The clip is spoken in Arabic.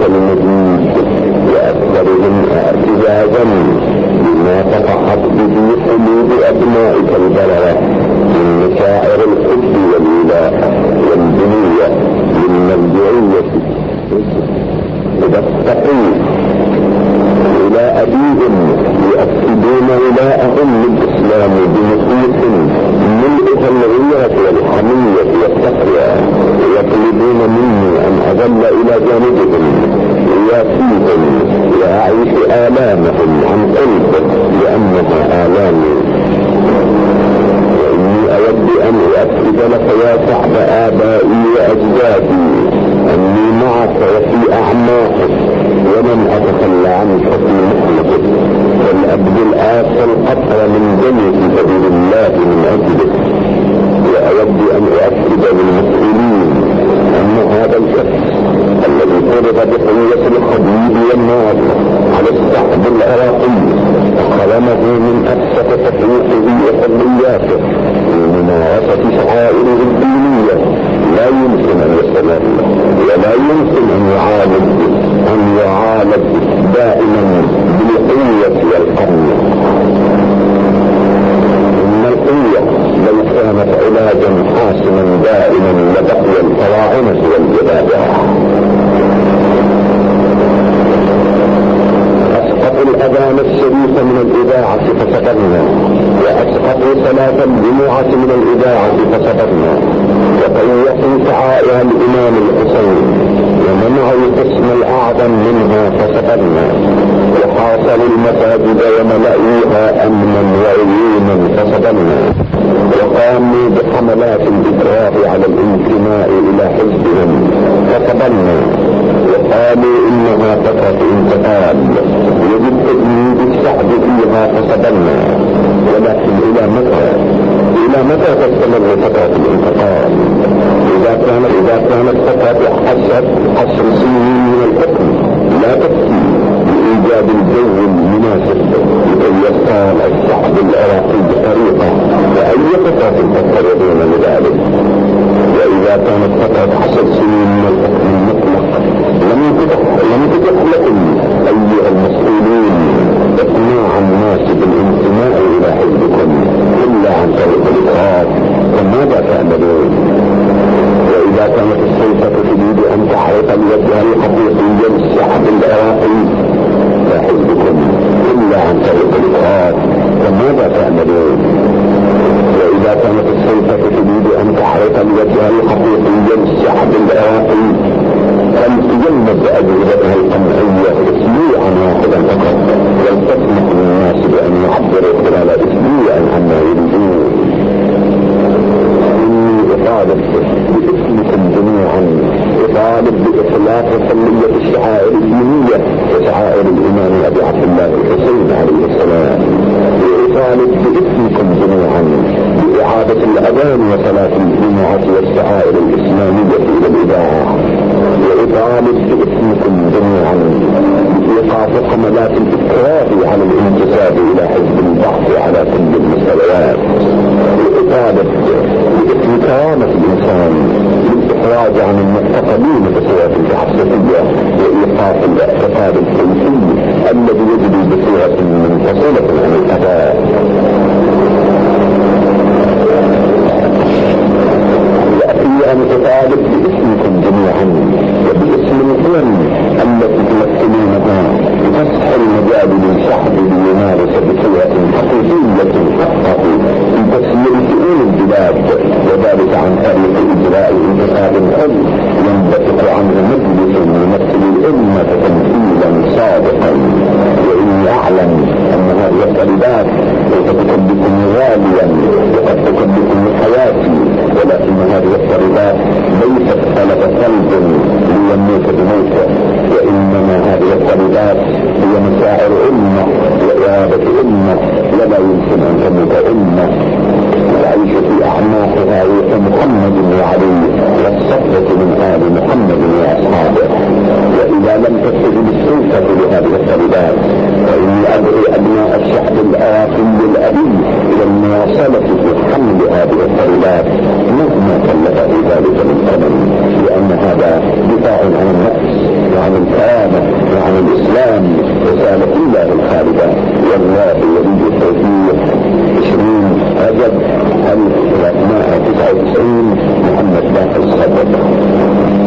المجيد وأكثرهم اعتزازا بما تقعت به قلوب أبنائك البررة من مشاعر الحب والولاء والبنية للمرجعية إذا اتقوا إلى أبيهم يؤكدون ولاءهم للإسلام بنصوص ملئها الغيرة والحمية والتقوى ويطلبون مني أن أظل إلى جانبهم ويأتيهم وأعيش آلامهم عن قلب لأنها آلامي. وإني أود أن أؤكد لك يا شعب آبائي وأجدادي أني معك وفي أعماقك ولن أتخلى عنك في محنتك والأبذل آخر القطر من دمي في سبيل الله من أجلك. وأود أن أؤكد للمسؤولين أن هذا الشخص الذي فرض بقوة الحديد والنار على الشعب العراقي حرمه من أبسط تفويقه وحرياته لممارسة شعائره الدينية لا يمكن أن يستمر ولا يمكن أن يعالج دائما بالقوة والقوة. إن القوة لو كانت علاجا حاسما دائما لبقي الفراعنة والجبابرة. أسقطوا الأذان الشريف من الإذاعة فسقطنا وأسقطوا صلاة الجمعة من الإذاعة فسقطنا وطيقوا شعائر الإمام الحسين ومنعوا القسم الأعظم منها فسقطنا وحاصلوا المساجد وملأوها أمنا وعيونا فسقطنا وقاموا بحملات الإكراه على الانتماء إلى حزبهم فسقطنا وقالوا إنها فترة انتقال يجب تجنيد الشعب فيها فسقطنا. ولكن إلى متى تستمر فترة الانتقال؟ إذا كانت فترة عشر سنين من الحكم لا تكفي لإيجاد الجو المناسب لكي يصال الشعب العراقي بطريقة وأي فترة تفترضون لذلك. وإذا كانت فترة 10 سنين من الحكم المطلق لم تتح لكم أيها المسؤولين إقناع الناس بالانتماء إلى حزبكم إلا عن طريق الإقرار. فماذا تعملون؟ وإذا كانت السلطة تريد أن تعرف الوجه الحقيقي للشعب العراقي لا حزبكم إلا عن طريق الإقرار. فماذا تعملون؟ وإذا كانت السلطة تريد أن تعرف الوجه الحقيقي للشعب العراقي فلتجنب أجهزتها القمعية أسبوعا واحدا فقط ولتسمح للناس بأن يعبروا خلال أسبوع عما يريدون. إني أطالب باسمكم جميعا بإطلاق حمية الشعائر الدينية وشعائر الإمام أبي عبد الله الحسين عليه السلام. وأطالب باسمكم جميعا بإعادة الأذان وصلاة الجمعة والشعائر الإسلامية إلى الإذاعة. وإطالب باسمكم جميعا بإيقاف حملات الإكراه على الانتساب إلى حزب البحث على كل المستويات. وإطالب باسم كرامة الإنسان بالإخراج عن المعتقلين بصورة التعسفية وإيقاف الاعتقاد السياسي الذي يجري بصورة منفصلة عن الأداء. يأتي أن أطالب باسمكم جميعا وباسم القيم التي تمثلونها فتح المجال للشعب ليمارس بصورة حقيقية حقه في تسيير شؤون البلاد وذلك عن طريق إجراء انتخاب حر ينبثق عنه مجلس يمثل الأمة تمثيلا صادقا. وإني أعلم أن هذه الطلبات سوف تكلفني غاليا وقد تكلفني حياتي، ولكن هذه الطلبات ليست طلب قلب ليموت بموته، وإنما هذه الطلبات هي مشاعر أمة وإرادة أمة ولا يمكن أن تموت أمة تعيش في أعماقها روح محمد وعلي والصفوة من آل محمد وأصحابه. وإذا لم تستجب السلطة لهذه الطلبات فإني أدعو أبناء الشعب العراقي الأبي إلى المواصلة في حمل هذه الطلبات مهما كلف في ذلك من ثمن، لأن هذا دفاع عن النفس وعن الكرامة وعن الإسلام رسالة الله الخالدة. والله ولي التوفيق. 20 رجب 1399 محمد باقر الصدق.